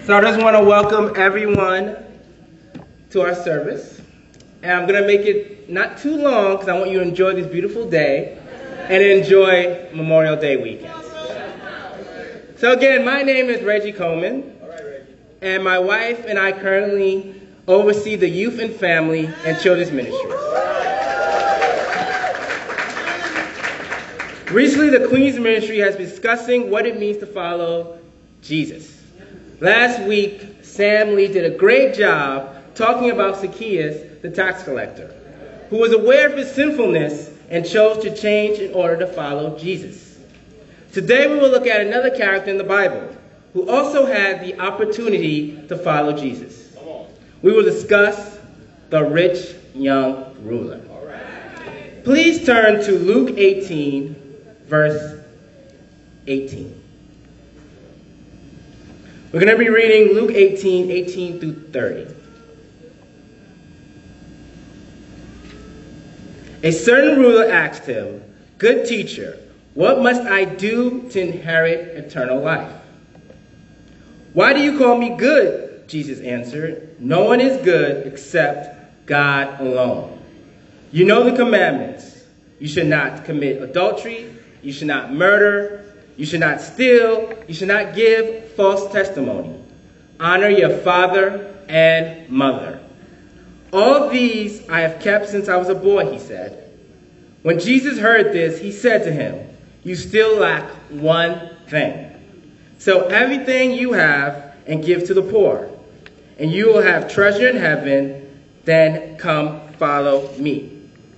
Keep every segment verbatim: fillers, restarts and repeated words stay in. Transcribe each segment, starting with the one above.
So I just want to welcome everyone to our service. And I'm going to make it not too long because I want you to enjoy this beautiful day and enjoy Memorial Day weekend. So again, my name is Reggie Coleman. And my wife and I currently oversee the youth and family and children's ministries. Recently, the Queen's Ministry has been discussing what it means to follow Jesus. Last week, Sam Lee did a great job talking about Zacchaeus, the tax collector, who was aware of his sinfulness and chose to change in order to follow Jesus. Today, we will look at another character in the Bible who also had the opportunity to follow Jesus. We will discuss the rich young ruler. Please turn to Luke eighteen, verse eighteen. We're going to be reading Luke eighteen, eighteen through thirty. A certain ruler asked him, "Good teacher, what must I do to inherit eternal life?" "Why do you call me good?" Jesus answered. "No one is good except God alone. You know the commandments. You should not commit adultery. You should not murder. You should not steal. You should not give false testimony. Honor your father and mother. All these I have kept since I was a boy," he said. When Jesus heard this, he said to him, "You still lack one thing. Sell everything you have and give to the poor, and you will have treasure in heaven. Then come follow me."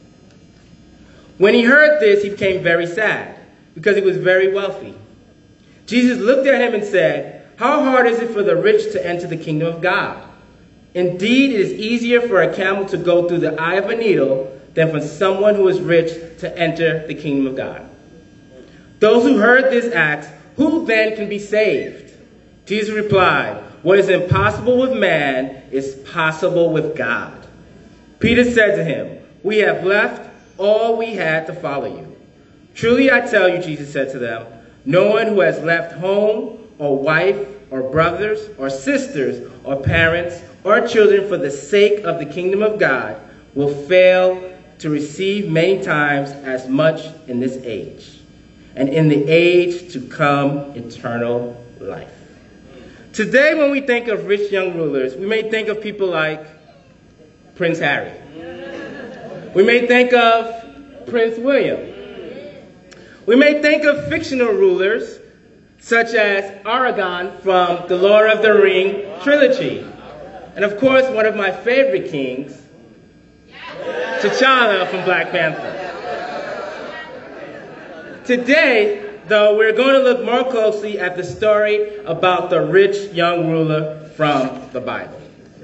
When he heard this, he became very sad, because he was very wealthy. Jesus looked at him and said, "How hard is it for the rich to enter the kingdom of God? Indeed, it is easier for a camel to go through the eye of a needle than for someone who is rich to enter the kingdom of God." Those who heard this asked, "Who then can be saved?" Jesus replied, "What is impossible with man is possible with God." Peter said to him, "We have left all we had to follow you." "Truly I tell you," Jesus said to them, "no one who has left home or wife or brothers or sisters or parents or children for the sake of the kingdom of God will fail to receive many times as much in this age, and in the age to come eternal life." Today, when we think of rich young rulers, we may think of people like Prince Harry. We may think of Prince William. We may think of fictional rulers such as Aragorn from the Lord of the Ring trilogy. And of course, one of my favorite kings, T'Challa from Black Panther. Today, though, we're going to look more closely at the story about the rich young ruler from the Bible.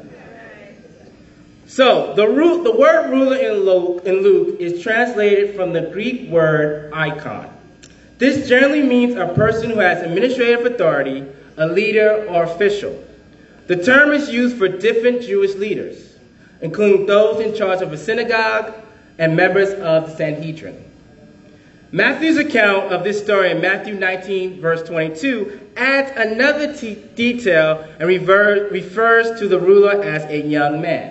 So, the, ru- the word ruler in Luke, in Luke is translated from the Greek word icon. This generally means a person who has administrative authority, a leader, or official. The term is used for different Jewish leaders, including those in charge of a synagogue and members of the Sanhedrin. Matthew's account of this story in Matthew nineteen, verse twenty-two, adds another t- detail and rever- refers to the ruler as a young man.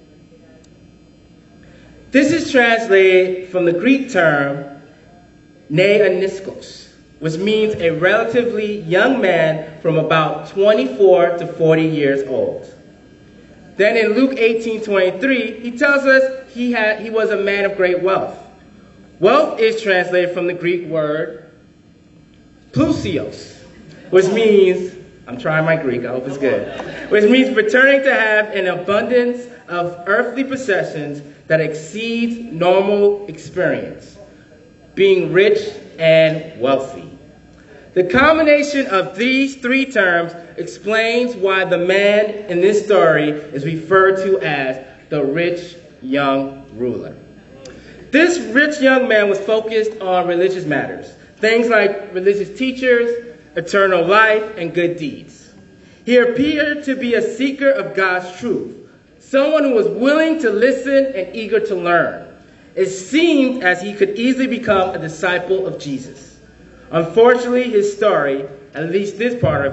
This is translated from the Greek term neoniskos, which means a relatively young man from about twenty-four to forty years old. Then in Luke eighteen twenty-three, he tells us he had he was a man of great wealth. Wealth is translated from the Greek word plusios, which means, I'm trying my Greek, I hope it's good, which means returning to have an abundance of earthly possessions that exceeds normal experience, being rich and wealthy. The combination of these three terms explains why the man in this story is referred to as the rich young ruler. This rich young man was focused on religious matters, things like religious teachers, eternal life, and good deeds. He appeared to be a seeker of God's truth, someone who was willing to listen and eager to learn. It seemed as he could easily become a disciple of Jesus. Unfortunately, his story, at least this part of it,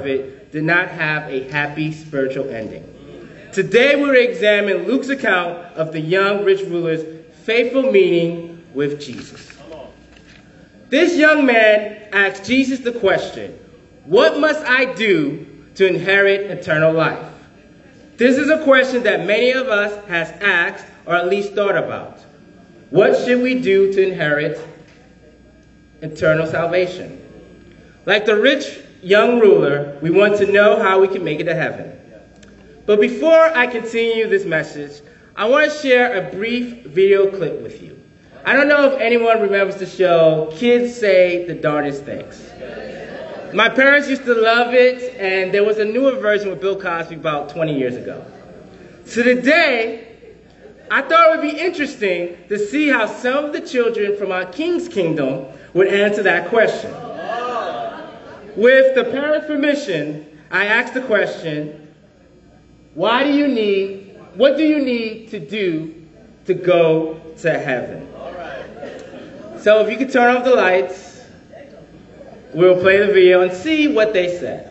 did not have a happy spiritual ending. Today we'll examine Luke's account of the young rich ruler's faithful meeting with Jesus. This young man asked Jesus the question, "What must I do to inherit eternal life?" This is a question that many of us has asked or at least thought about. What should we do to inherit eternal salvation? Like the rich young ruler, we want to know how we can make it to heaven. But before I continue this message, I want to share a brief video clip with you. I don't know if anyone remembers the show Kids Say the Darndest Things. My parents used to love it, and there was a newer version with Bill Cosby about twenty years ago. So today, I thought it would be interesting to see how some of the children from our King's Kingdom would answer that question. With the parents' permission, I asked the question, why do you need, what do you need to do to go to heaven? So if you could turn off the lights, we'll play the video and see what they said.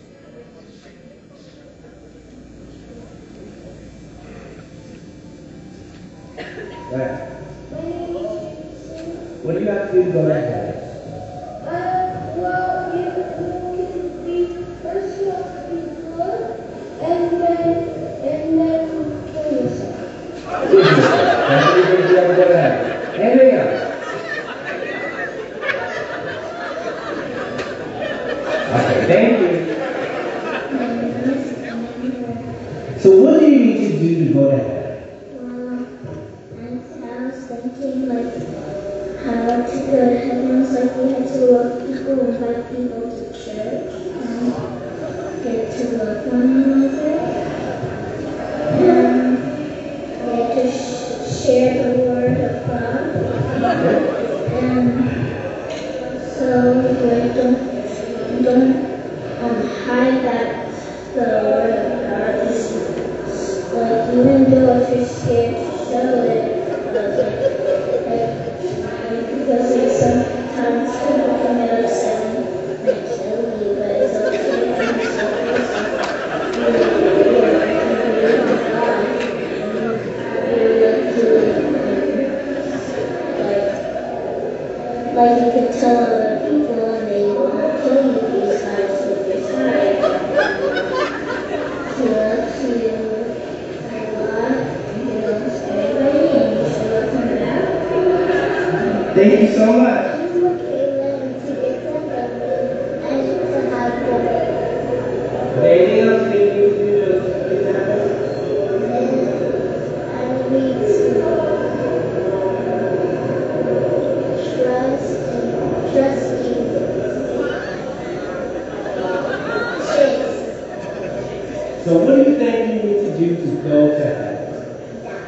Right. What do you have to do to go to heaven? Uh, well, you can be, first you have to be good, and then, and then kill yourself. That's what you're going to do to go to heaven. Anything else? Okay, thank you. So what do you need to do to go to heaven? Thinking like how to go to heaven was like we had to love people, invite people to church, and get to love one another, and we had to sh- share the word of God, and so like don't don't um, hide that the word of God is like even though if you're scared to show it. Because like sometimes people commit a sin and kill you, but it's okay to be selfish. You believe in God, and you look to like, like you can tell other people and they won't kill you besides with your side. He loves you a lot. He loves everybody, and you should love him back. Thank you so much. Anything else that you need to do to get to heaven? I need to trust and trust Jesus. So what do you think you need to do to go to heaven?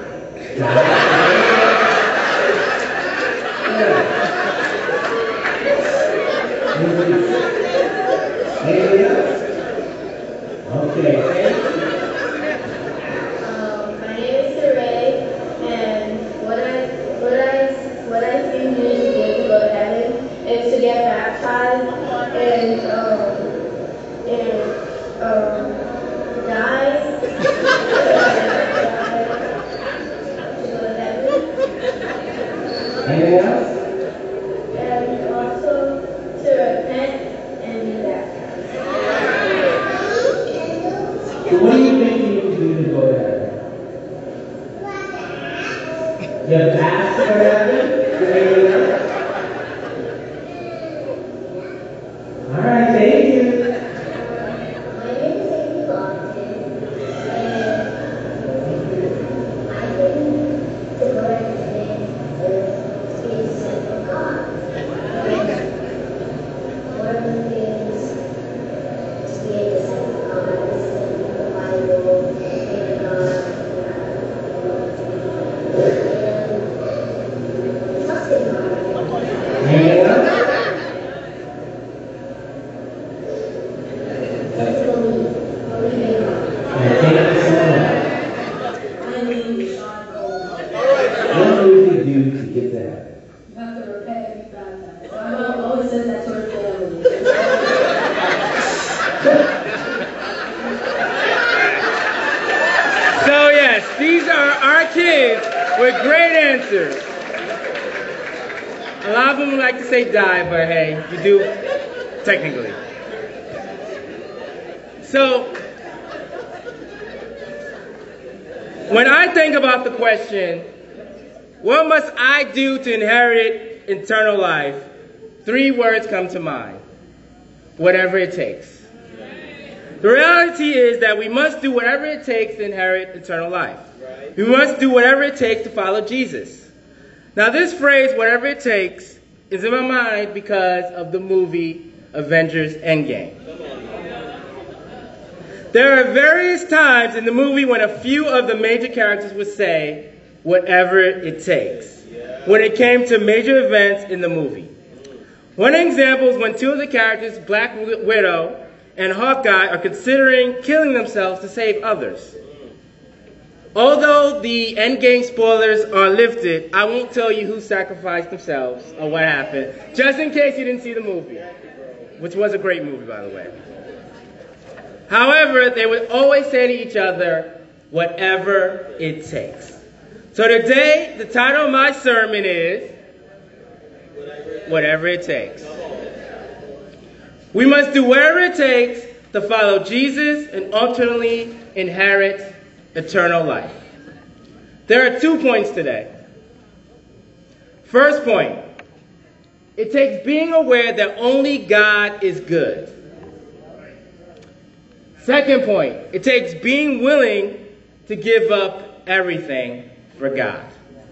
Anything else? Okay, thank you. Um, my name is Saray, and what I what I what I think you need to do to go to heaven is to get baptized and um and um die to go to heaven. Anything else? And also to repent and be baptized. So what do you think you need to do to go to heaven? You have to ask for heaven? Anything else? All right, thank you. My name is Amy Lofton, and I think to go to heaven is to be a son of God. One of the things to be a disciple of God is to read the Bible and uh, and trust in God. with great answers. A lot of them would like to say die, but hey, you do technically. So, when I think about the question, what must I do to inherit eternal life? Three words come to mind. Whatever it takes. The reality is that we must do whatever it takes to inherit eternal life. We must do whatever it takes to follow Jesus. Now this phrase, whatever it takes, is in my mind because of the movie Avengers Endgame. There are various times in the movie when a few of the major characters would say, whatever it takes, when it came to major events in the movie. One example is when two of the characters, Black Widow and Hawkeye, are considering killing themselves to save others. Although the Endgame spoilers are lifted, I won't tell you who sacrificed themselves or what happened, just in case you didn't see the movie, which was a great movie, by the way. However, they would always say to each other, whatever it takes. So today, the title of my sermon is, Whatever It Takes. We must do whatever it takes to follow Jesus and ultimately inherit eternal life. There are two points today. First point, it takes being aware that only God is good. Second point, it takes being willing to give up everything for God.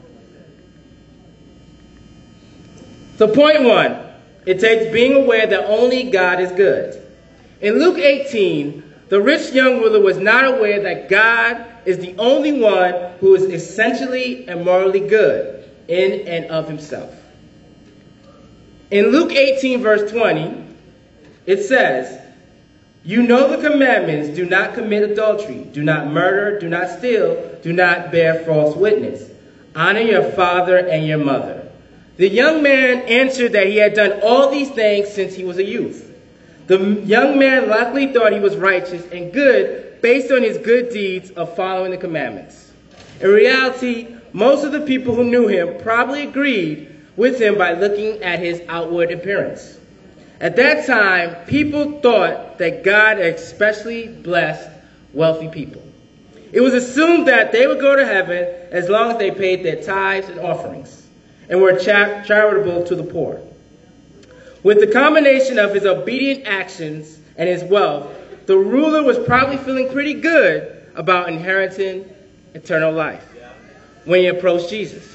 So point one, it takes being aware that only God is good. In Luke eighteen, the rich young ruler was not aware that God is the only one who is essentially and morally good in and of himself. In Luke eighteen, verse twenty, it says, you know the commandments, do not commit adultery, do not murder, do not steal, do not bear false witness. Honor your father and your mother. The young man answered that he had done all these things since he was a youth. The young man likely thought he was righteous and good based on his good deeds of following the commandments. In reality, most of the people who knew him probably agreed with him by looking at his outward appearance. At that time, people thought that God especially blessed wealthy people. It was assumed that they would go to heaven as long as they paid their tithes and offerings and were char- charitable to the poor. With the combination of his obedient actions and his wealth, the ruler was probably feeling pretty good about inheriting eternal life when he approached Jesus.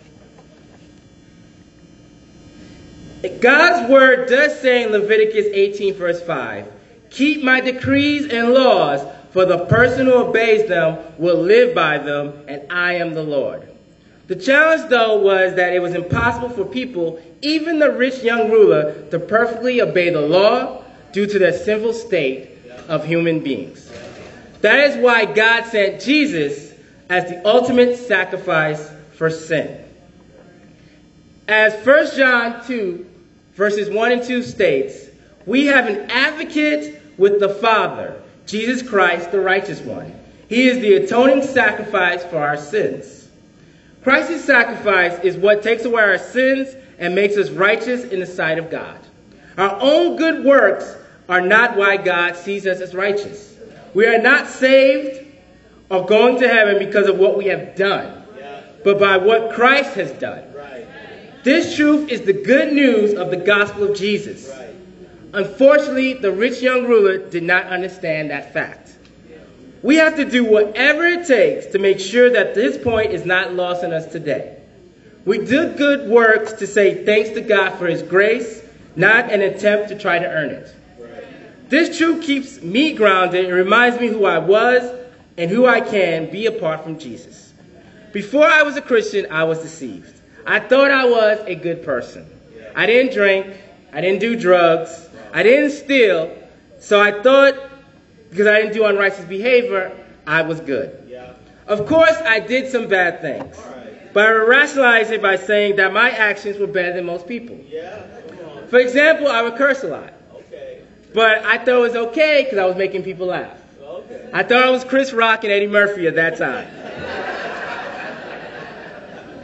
God's word does say in Leviticus eighteen, verse five, keep my decrees and laws, for the person who obeys them will live by them, and I am the Lord. The challenge, though, was that it was impossible for people, even the rich young ruler, to perfectly obey the law due to their sinful state of human beings. That is why God sent Jesus as the ultimate sacrifice for sin. As First John two, verses one and two states, we have an advocate with the Father, Jesus Christ, the righteous one. He is the atoning sacrifice for our sins. Christ's sacrifice is what takes away our sins and makes us righteous in the sight of God. Our own good works are not why God sees us as righteous. We are not saved or going to heaven because of what we have done, but by what Christ has done. This truth is the good news of the gospel of Jesus. Unfortunately, the rich young ruler did not understand that fact. We have to do whatever it takes to make sure that this point is not lost on us today. We do good works to say thanks to God for his grace, not an attempt to try to earn it. This truth keeps me grounded and reminds me who I was and who I can be apart from Jesus. Before I was a Christian, I was deceived. I thought I was a good person. I didn't drink. I didn't do drugs. I didn't steal. So I thought, because I didn't do unrighteous behavior, I was good. Yeah. Of course, I did some bad things. Right. But I rationalized it by saying that my actions were better than most people. Yeah. For example, I would curse a lot. Okay. But I thought it was okay because I was making people laugh. Okay. I thought I was Chris Rock and Eddie Murphy at that time.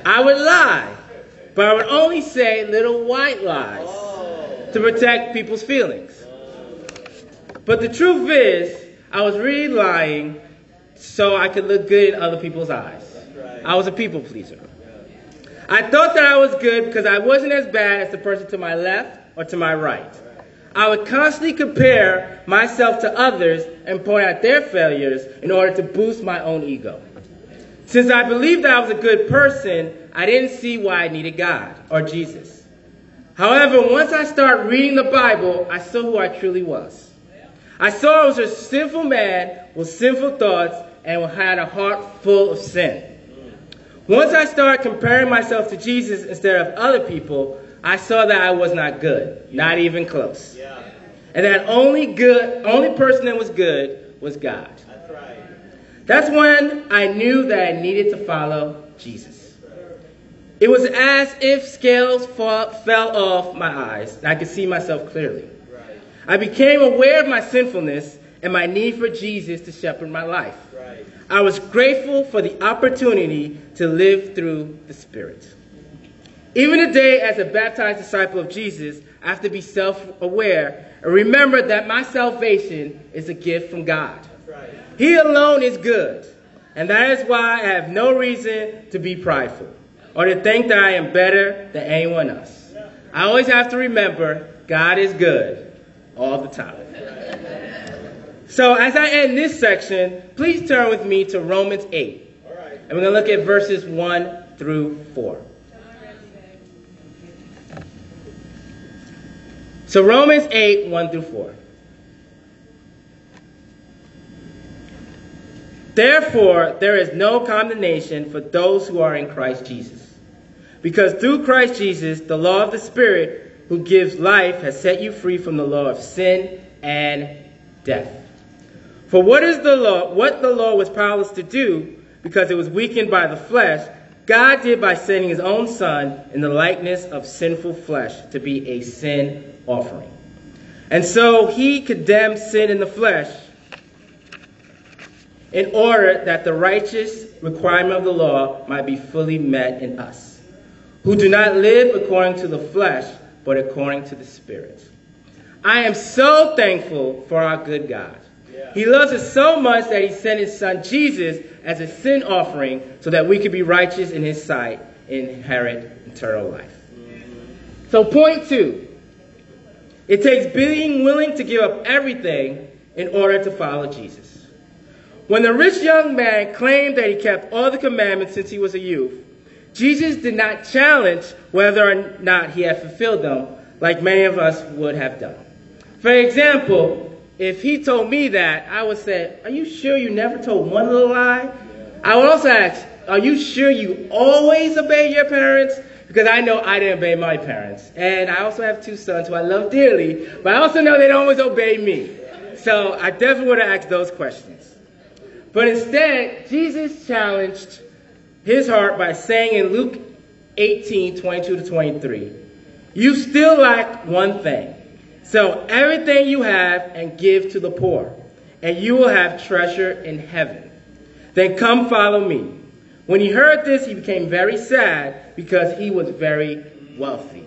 I would lie, but I would only say little white lies to protect people's feelings. But the truth is, I was really lying so I could look good in other people's eyes. I was a people pleaser. I thought that I was good because I wasn't as bad as the person to my left or to my right. I would constantly compare myself to others and point out their failures in order to boost my own ego. Since I believed that I was a good person, I didn't see why I needed God or Jesus. However, once I started reading the Bible, I saw who I truly was. I saw I was a sinful man with sinful thoughts and had a heart full of sin. Once I started comparing myself to Jesus instead of other people, I saw that I was not good, not even close. Yeah. And that only good, only person that was good was God. That's right. That's when I knew that I needed to follow Jesus. It was as if scales fall, fell off my eyes and I could see myself clearly. Right. I became aware of my sinfulness and my need for Jesus to shepherd my life. Right. I was grateful for the opportunity to live through the Spirit. Even today, as a baptized disciple of Jesus, I have to be self-aware and remember that my salvation is a gift from God. Right. He alone is good, and that is why I have no reason to be prideful or to think that I am better than anyone else. I always have to remember God is good all the time. So as I end this section, please turn with me to Romans eight. All right. And we're going to look at verses one through four. So Romans eight, one through four. Therefore, there is no condemnation for those who are in Christ Jesus. Because through Christ Jesus, the law of the Spirit who gives life has set you free from the law of sin and death. For what is the law? What the law was powerless to do, because it was weakened by the flesh, God did by sending his own Son in the likeness of sinful flesh to be a sin offering. And so he condemned sin in the flesh in order that the righteous requirement of the law might be fully met in us, who do not live according to the flesh, but according to the Spirit. I am so thankful for our good God. Yeah. He loves us so much that he sent his Son Jesus as a sin offering so that we could be righteous in his sight and inherit eternal life. Mm-hmm. So point two. It takes being willing to give up everything in order to follow Jesus. When the rich young man claimed that he kept all the commandments since he was a youth, Jesus did not challenge whether or not he had fulfilled them like many of us would have done. For example, if he told me that, I would say, are you sure you never told one little lie? I would also ask, are you sure you always obey your parents? Because I know I didn't obey my parents. And I also have two sons who I love dearly, but I also know they don't always obey me. So I definitely would have asked those questions. But instead, Jesus challenged his heart by saying in Luke eighteen, twenty-two to twenty-three, you still lack one thing. Sell everything you have and give to the poor, and you will have treasure in heaven. Then come follow me. When he heard this, he became very sad because he was very wealthy.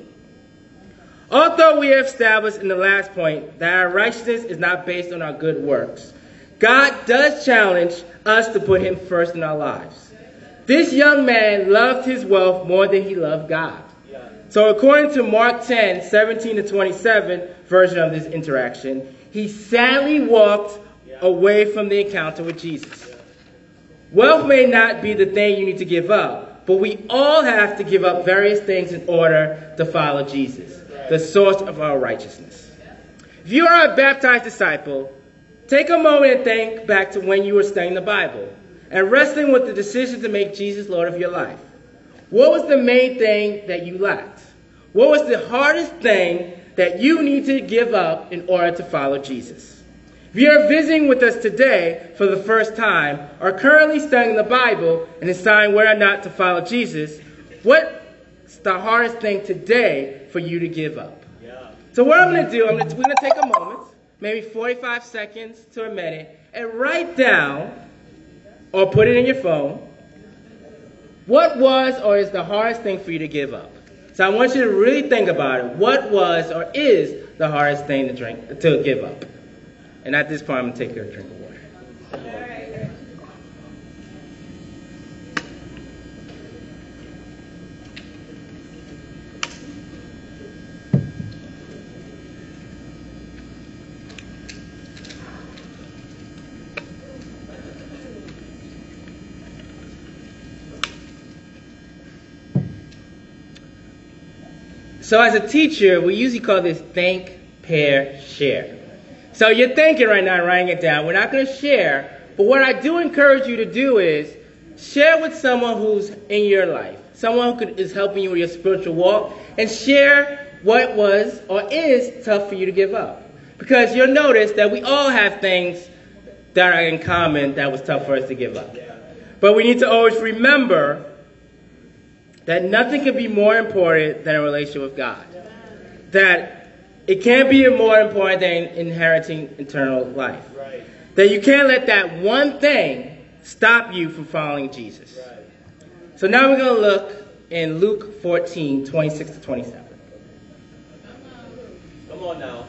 Although we have established in the last point that our righteousness is not based on our good works, God does challenge us to put him first in our lives. This young man loved his wealth more than he loved God. So according to Mark ten, seventeen to twenty-seven version of this interaction, he sadly walked away from the encounter with Jesus. Wealth may not be the thing you need to give up, but we all have to give up various things in order to follow Jesus, the source of our righteousness. If you are a baptized disciple, take a moment and think back to when you were studying the Bible and wrestling with the decision to make Jesus Lord of your life. What was the main thing that you lacked? What was the hardest thing that you need to give up in order to follow Jesus? If you are visiting with us today for the first time, or currently studying the Bible and deciding whether or not to follow Jesus, what's the hardest thing today for you to give up? Yeah. So what I'm going to do, I'm going to, we're going to take a moment, maybe forty-five seconds to a minute, and write down, or put it in your phone, What was or is the hardest thing for you to give up? So I want you to really think about it. What was or is the hardest thing to drink to give up? And at this point, I'm going to take your drink of water. So as a teacher, we usually call this think, pair, share. So you're thinking right now, writing it down. We're not going to share, but what I do encourage you to do is share with someone who's in your life, someone who could, is helping you with your spiritual walk, and share what was or is tough for you to give up. Because you'll notice that we all have things that are in common that was tough for us to give up. But we need to always remember that nothing can be more important than a relationship with God. That it can't be more important than inheriting eternal life. Right. That you can't let that one thing stop you from following Jesus. Right. So now we're going to look in Luke fourteen, twenty-six to twenty-seven. Come on now.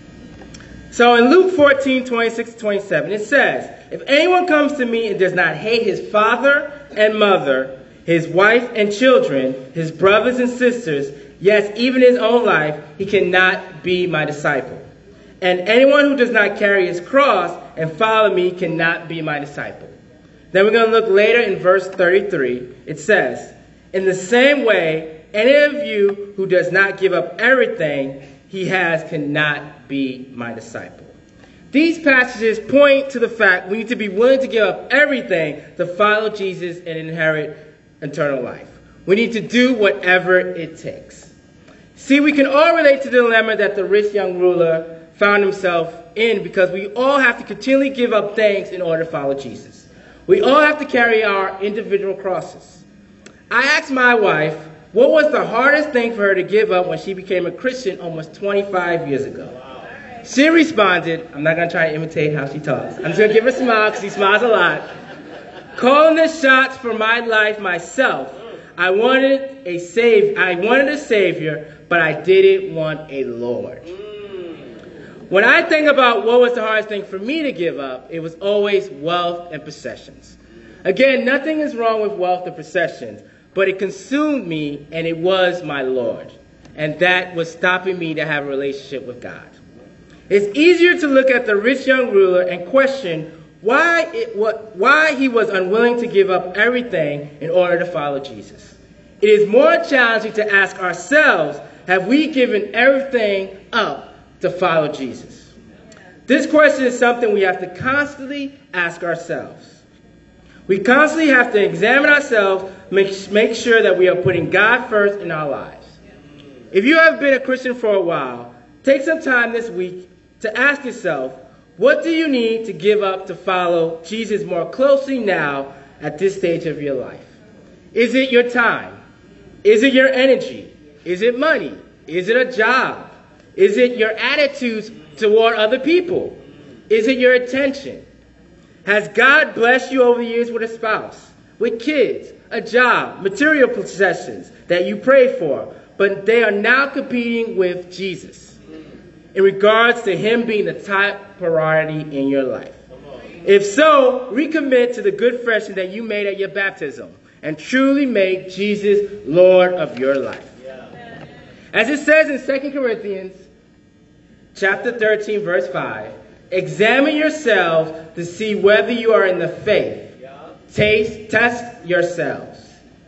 So in Luke fourteen, twenty-six to twenty-seven, it says, if anyone comes to me and does not hate his father and mother, his wife and children, his brothers and sisters, yes, even his own life, he cannot be my disciple. And anyone who does not carry his cross and follow me cannot be my disciple. Then we're going to look later in verse thirty-three. It says, in the same way, any of you who does not give up everything he has cannot be my disciple. These passages point to the fact we need to be willing to give up everything to follow Jesus and inherit eternal life. We need to do whatever it takes. See, we can all relate to the dilemma that the rich young ruler found himself in because we all have to continually give up things in order to follow Jesus. We all have to carry our individual crosses. I asked my wife what was the hardest thing for her to give up when she became a Christian almost twenty-five years ago. She responded, I'm not going to try to imitate how she talks. I'm just going to give her a smile because she smiles a lot. Calling the shots for my life myself. I wanted a save. I wanted a savior, but I didn't want a Lord. When I think about what was the hardest thing for me to give up, it was always wealth and possessions. Again, nothing is wrong with wealth and possessions, but it consumed me, and it was my Lord. And that was stopping me to have a relationship with God. It's easier to look at the rich young ruler and question Why, it, what, why he was unwilling to give up everything in order to follow Jesus. It is more challenging to ask ourselves, have we given everything up to follow Jesus? This question is something we have to constantly ask ourselves. We constantly have to examine ourselves, make, make sure that we are putting God first in our lives. If you have been a Christian for a while, take some time this week to ask yourself, what do you need to give up to follow Jesus more closely now at this stage of your life? Is it your time? Is it your energy? Is it money? Is it a job? Is it your attitudes toward other people? Is it your attention? Has God blessed you over the years with a spouse, with kids, a job, material possessions that you pray for, but they are now competing with Jesus in regards to him being the top priority in your life? If so, recommit to the good friendship that you made at your baptism and truly make Jesus Lord of your life. As it says in Second Corinthians chapter thirteen, verse five, examine yourselves to see whether you are in the faith. Taste, test yourselves.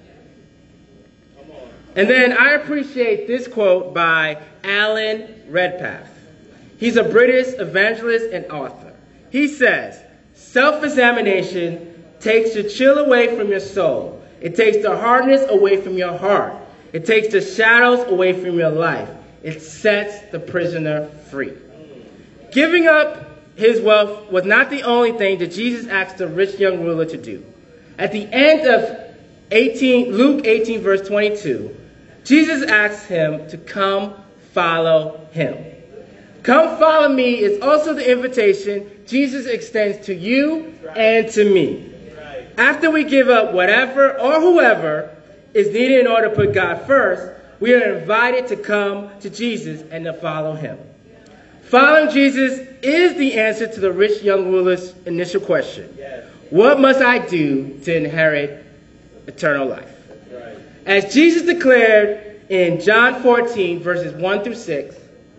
And then I appreciate this quote by Alan Redpath. He's a British evangelist and author. He says, self-examination takes the chill away from your soul. It takes the hardness away from your heart. It takes the shadows away from your life. It sets the prisoner free. Giving up his wealth was not the only thing that Jesus asked the rich young ruler to do. At the end of eighteen, Luke eighteen, verse twenty-two, Jesus asked him to come follow him. Come follow me is also the invitation Jesus extends to you and to me. After we give up whatever or whoever is needed in order to put God first, we are invited to come to Jesus and to follow him. Following Jesus is the answer to the rich young ruler's initial question. Yes. What must I do to inherit eternal life? Right. As Jesus declared in John fourteen, verses one through six,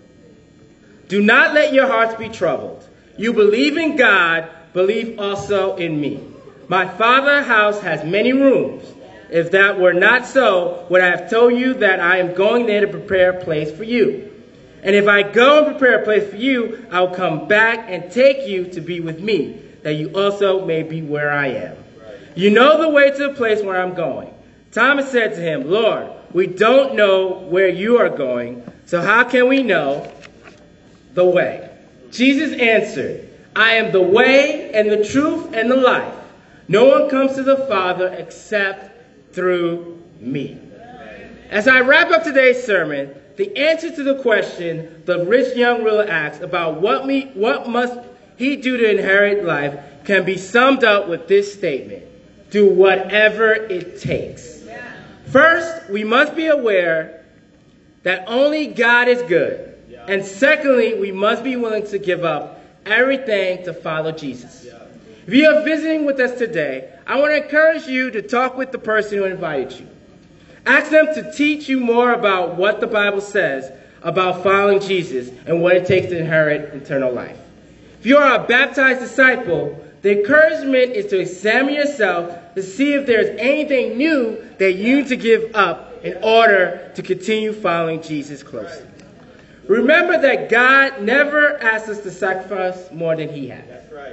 do not let your hearts be troubled. You believe in God, believe also in me. My Father's house has many rooms. If that were not so, would I have told you that I am going there to prepare a place for you? And if I go and prepare a place for you, I will come back and take you to be with me, that you also may be where I am. You know the way to the place where I'm going. Thomas said to him, Lord, we don't know where you are going, so how can we know the way? Jesus answered, I am the way and the truth and the life. No one comes to the Father except through me. As I wrap up today's sermon, the answer to the question the rich young ruler asked about what, me, what must he do to inherit life can be summed up with this statement: do whatever it takes. First, we must be aware that only God is good. And secondly, we must be willing to give up everything to follow Jesus. If you are visiting with us today, I want to encourage you to talk with the person who invited you. Ask them to teach you more about what the Bible says about following Jesus and what it takes to inherit eternal life. If you are a baptized disciple, the encouragement is to examine yourself to see if there's anything new that you need to give up in order to continue following Jesus closely. Remember that God never asks us to sacrifice more than he has. That's right.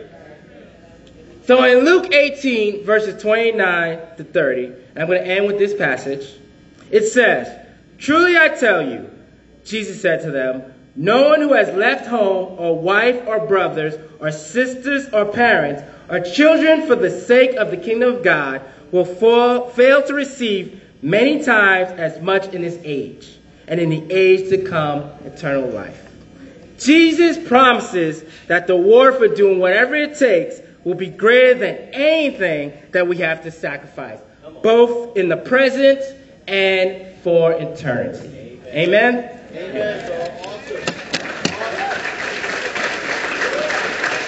So in Luke eighteen, verses twenty-nine to thirty, and I'm going to end with this passage, it says, truly I tell you, Jesus said to them, no one who has left home or wife or brothers or sisters or parents or children for the sake of the kingdom of God will fall, fail to receive many times as much in this age, and in the age to come, eternal life. Jesus promises that the reward for doing whatever it takes will be greater than anything that we have to sacrifice, both in the present and for eternity. Amen? Amen. Amen.